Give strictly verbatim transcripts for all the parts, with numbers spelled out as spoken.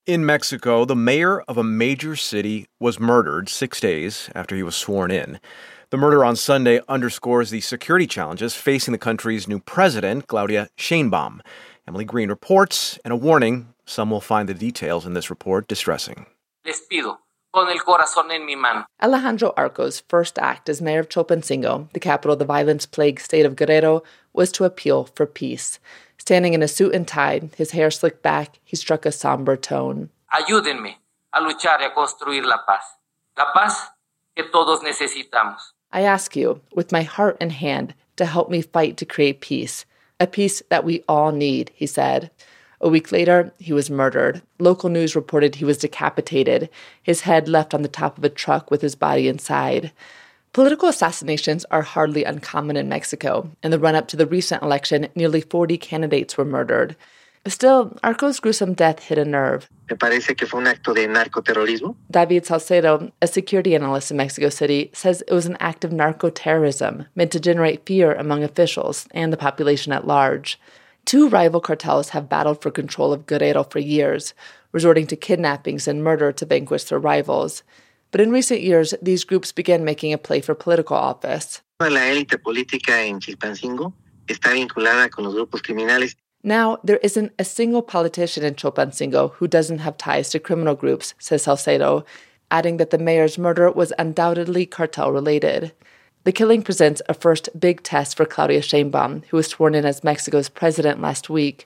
In Mexico, the mayor of a major city was murdered six days after he was sworn in. The murder on Sunday underscores the security challenges facing the country's new president, Claudia Sheinbaum. Emily Green reports, and a warning, some will find the details in this report distressing. Les pido, con el corazón en mi mano. Alejandro Arco's first act as mayor of Chilpancingo, the capital of the violence-plagued state of Guerrero, was to appeal for peace. Standing in a suit and tie, his hair slicked back, he struck a somber tone. Ayúdenme a luchar y a construir la paz. La paz que todos necesitamos. I ask you, with my heart and hand, to help me fight to create peace. A peace that we all need, he said. A week later, he was murdered. Local news reported he was decapitated, his head left on the top of a truck with his body inside. Political assassinations are hardly uncommon in Mexico. In the run-up to the recent election, nearly forty candidates were murdered. Still, Arco's gruesome death hit a nerve. Me parece que fue un acto de narcoterrorismo. David Salcedo, a security analyst in Mexico City, says it was an act of narco-terrorism meant to generate fear among officials and the population at large. Two rival cartels have battled for control of Guerrero for years, resorting to kidnappings and murder to vanquish their rivals. But in recent years, these groups began making a play for political office. La élite política en Chilpancingo está vinculada con los grupos criminales. Now, there isn't a single politician in Chilpancingo who doesn't have ties to criminal groups, says Salcedo, adding that the mayor's murder was undoubtedly cartel-related. The killing presents a first big test for Claudia Sheinbaum, who was sworn in as Mexico's president last week.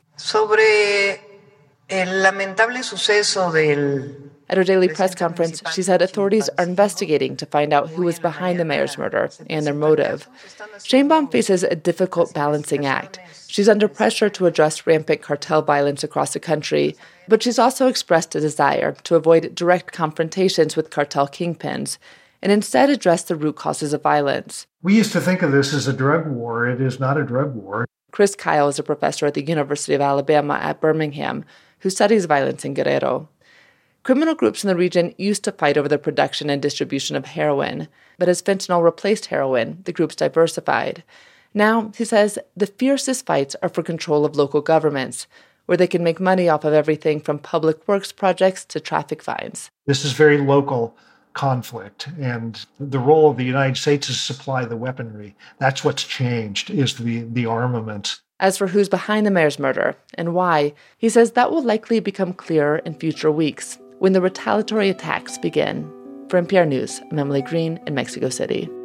Sobre el lamentable suceso del... At her daily press conference, she said authorities are investigating to find out who was behind the mayor's murder and their motive. Sheinbaum faces a difficult balancing act. She's under pressure to address rampant cartel violence across the country, but she's also expressed a desire to avoid direct confrontations with cartel kingpins and instead address the root causes of violence. We used to think of this as a drug war. It is not a drug war. Chris Kyle is a professor at the University of Alabama at Birmingham who studies violence in Guerrero. Criminal groups in the region used to fight over the production and distribution of heroin, but as fentanyl replaced heroin, the groups diversified. Now, he says, the fiercest fights are for control of local governments, where they can make money off of everything from public works projects to traffic fines. This is very local conflict, and the role of the United States is to supply the weaponry. That's what's changed, is the, the armament. As for who's behind the mayor's murder and why, he says that will likely become clearer in future weeks, when the retaliatory attacks begin. For N P R News, I'm Emily Green in Mexico City.